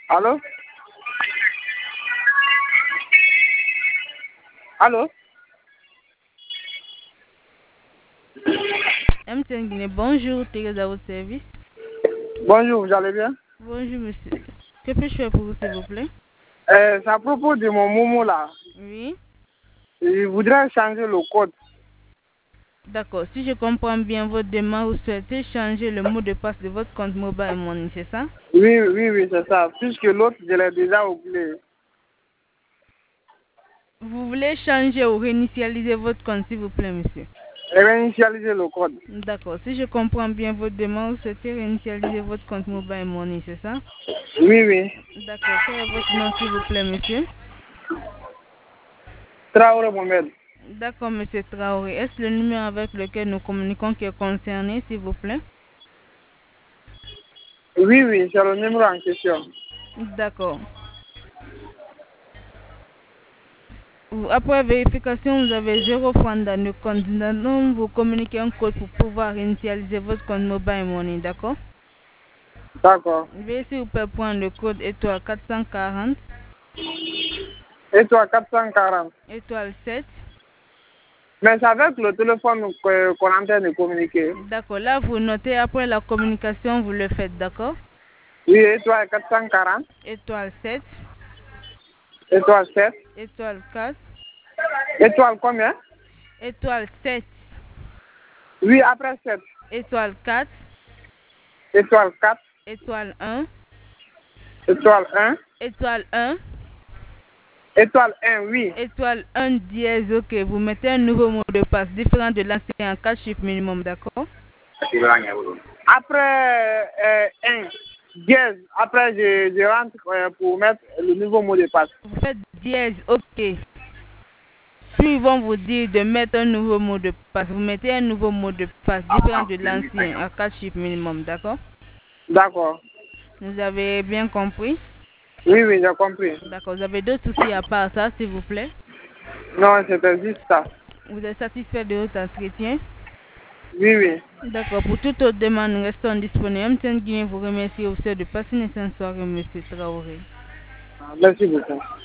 Allô? Allô? MTN Guinée, bonjour, Thérèse à votre service. Bonjour, vous allez bien? Bonjour, monsieur. Que puis-je faire pour vous, s'il vous plaît? C'est à propos de mon Momo là. Oui. Je voudrais changer le code. D'accord. Si je comprends bien votre demande, vous souhaitez changer le mot de passe de votre compte Mobile Money, c'est ça? Oui, oui, oui, c'est ça. Puisque l'autre, je l'ai déjà oublié. Vous voulez changer ou réinitialiser votre compte, s'il vous plaît, monsieur? Et réinitialiser le code. D'accord. Si je comprends bien votre demande, vous souhaitez réinitialiser votre compte Mobile Money, c'est ça? Oui, oui. D'accord. Quel est votre nom, s'il vous plaît, monsieur? Traoré Mohamed. D'accord, monsieur Traoré. Est-ce le numéro avec lequel nous communiquons qui est concerné, s'il vous plaît? Oui, oui, c'est le numéro en question. D'accord. Après vérification, vous avez 0 francs dans le compte. Nous allons vous communiquer un code pour pouvoir initialiser votre compte Mobile Money, d'accord? D'accord. Veuillez s'il vous plaît prendre le code étoile 440, Et toi, 440. étoile 7. Mais c'est avec le téléphone qu'on est en train de communiquer. D'accord, là vous notez après la communication, vous le faites, d'accord? Oui, étoile 440. Étoile 7, Étoile 7. étoile 4, Étoile combien? étoile 7, Oui, après 7. étoile 4, Étoile 4. étoile 1, Étoile 1. étoile 1, Étoile 1, oui. étoile 1 dièse, ok. Vous mettez un nouveau mot de passe différent de l'ancien en 4 chiffres minimum, d'accord? Après 1, dièse. Après, je rentre pour mettre le nouveau mot de passe. Vous faites dièse, ok. Puis ils vont vous dire de mettre un nouveau mot de passe. Vous mettez un nouveau mot de passe différent de l'ancien à 4 chiffres minimum, d'accord? D'accord. Vous avez bien compris? Oui, oui, j'ai compris. D'accord. Vous avez d'autres soucis à part ça, s'il vous plaît? Non, c'était juste ça. Vous êtes satisfait de votre entretien? Oui, oui. D'accord. Pour toute autre demande, nous restons disponibles. MTN Guinée vous remercie aussi de passer une excellente soirée, monsieur Traoré. Merci beaucoup.